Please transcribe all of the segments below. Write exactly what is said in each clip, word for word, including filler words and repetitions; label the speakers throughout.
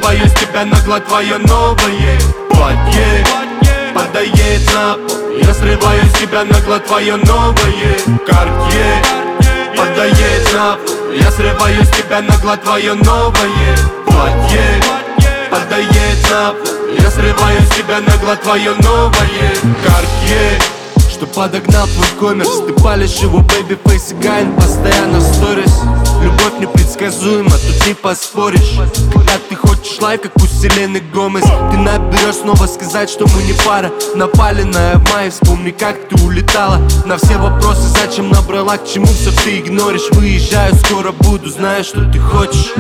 Speaker 1: срываю с тебя нагло твое новое платье. Падает на пол, я срываю с тебя нагло твое новое Cartier. Падает на пол, я срываю с тебя нагло твое новое платье. Падает на пол, я срываю с тебя нагло твое новое Cartier. Что подогнал твой коммерс, ты палишь его, бэйби, фейс и гайн постоянно в сторис. Любовь непредсказуема, тут не поспоришь. Когда ты хочешь лайк, как у Селены Гомес, ты наберешь снова сказать, что мы не пара. Напаленная в мае, вспомни, как ты улетала. На все вопросы, зачем набрала, к чему все ты игноришь. Выезжаю, скоро буду, знаю, что ты хочешь.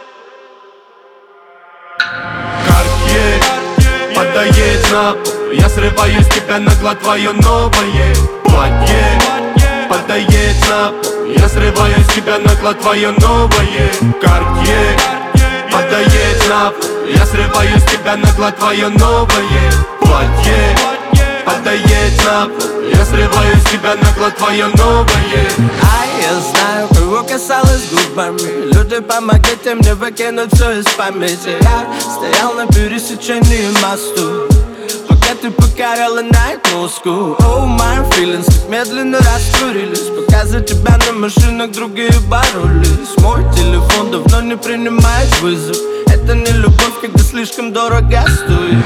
Speaker 1: Cartier падает на пол, я срываю с тебя нагло твое новое платье. Падает на пол, я срываю с тебя нагло твое новое Cartier. Падает на пол, я срываю с тебя нагло твое новое платье. Падает на пол, я срываю с тебя нагло твое новое.
Speaker 2: А я знаю, кого касалось губами. Люди, помогите мне выкинуть все из памяти. Я стоял на пересечении мосту, пока ты покоряла night Москву. Oh, my feelings так медленно растворились, пока за тебя на машинах другие боролись. Мой телефон давно не принимает вызов. Это не любовь, когда слишком дорого стоит.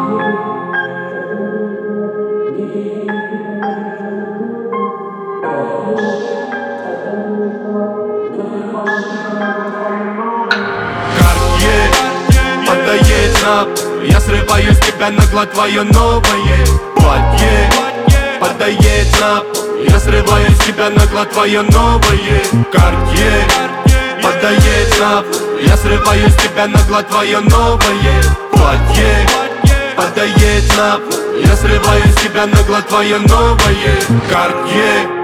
Speaker 1: Cartier падает на пол, я срываю с тебя нагло твое новое платье. Падает на пол, я срываю с тебя нагло твое новое Cartier. Падает на пол, я срываю с тебя нагло твое новое платье. Падает на пол, я срываю с тебя нагло твое новое Cartier.